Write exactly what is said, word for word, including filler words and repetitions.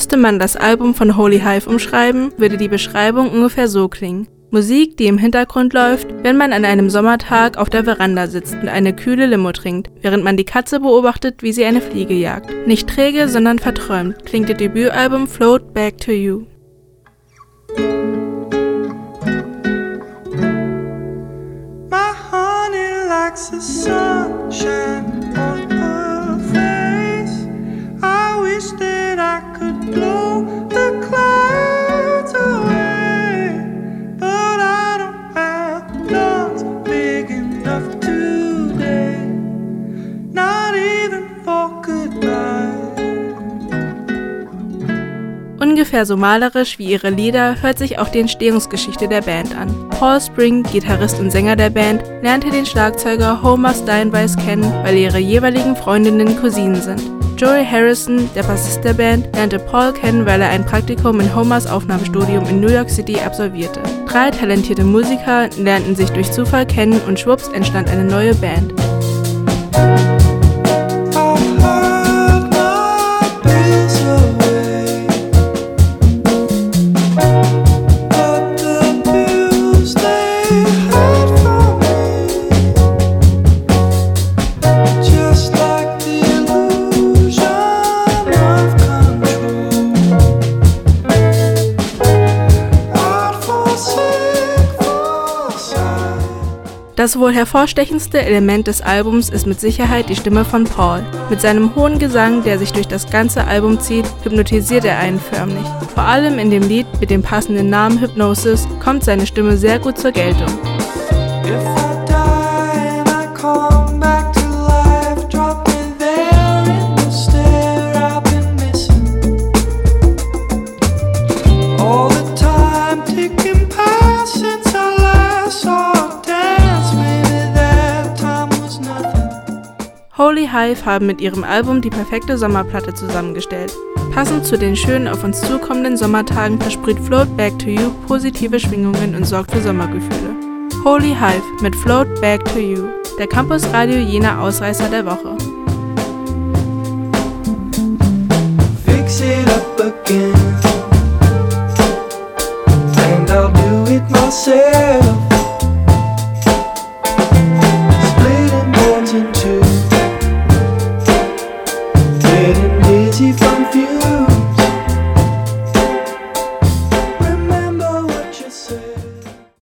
Müsste man das Album von Holy Hive umschreiben, würde die Beschreibung ungefähr so klingen. Musik, die im Hintergrund läuft, wenn man an einem Sommertag auf der Veranda sitzt und eine kühle Limo trinkt, während man die Katze beobachtet, wie sie eine Fliege jagt. Nicht träge, sondern verträumt klingt ihr Debütalbum Float Back to You. My honey likes the sunshine on her face. I wish that I could blow the clouds away. Ungefähr so malerisch wie ihre Lieder hört sich auch die Entstehungsgeschichte der Band an. Paul Spring, Gitarrist und Sänger der Band, lernte den Schlagzeuger Homer Steinweiss kennen, weil ihre jeweiligen Freundinnen Cousinen sind. Joey Harrison, der Bassist der Band, lernte Paul kennen, weil er ein Praktikum in Homers Aufnahmestudium in New York City absolvierte. Drei talentierte Musiker lernten sich durch Zufall kennen und schwupps entstand eine neue Band. Das wohl hervorstechendste Element des Albums ist mit Sicherheit die Stimme von Paul. Mit seinem hohen Gesang, der sich durch das ganze Album zieht, hypnotisiert er einen förmlich. Vor allem in dem Lied mit dem passenden Namen Hypnosis kommt seine Stimme sehr gut zur Geltung. Holy Hive haben mit ihrem Album die perfekte Sommerplatte zusammengestellt. Passend zu den schönen auf uns zukommenden Sommertagen versprüht Float Back to You positive Schwingungen und sorgt für Sommergefühle. Holy Hive mit Float Back to You, der Campus Radio Jena Ausreißer der Woche. Fix it up again, and I'll do it myself. Splitting bonds in two, getting dizzy from fumes.